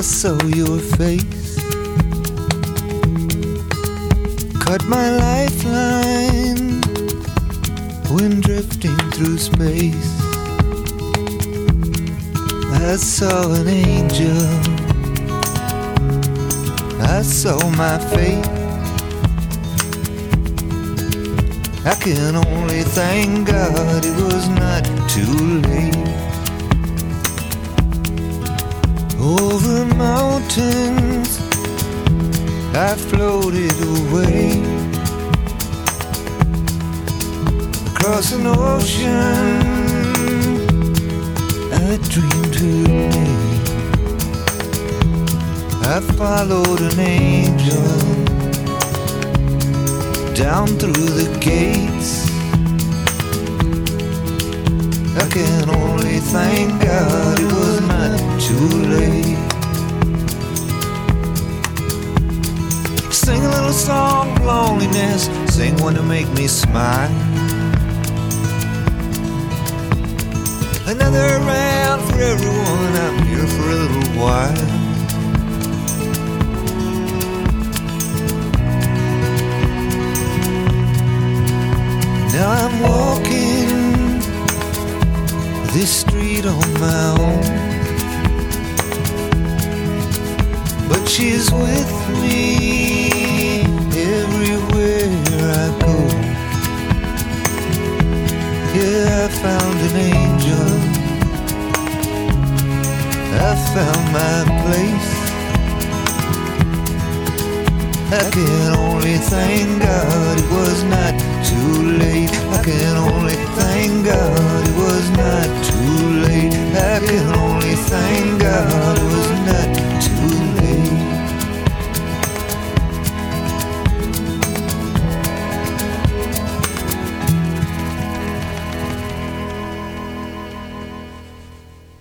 saw your face, cut my lifeline when drifting through space. I saw an angel, I saw my fate. I can only thank God it was not too late. Over mountains I floated away, across an ocean I dreamed her name. I followed an angel down through the gates. I can only thank God it was not too late. Sing a little song of loneliness, sing one to make me smile. Another round for everyone, I'm here for a little while. Now I'm walking this street on my own, but she's with me everywhere I go. Yeah, I found an angel, I found my place. I can only thank God it was not too late. I can only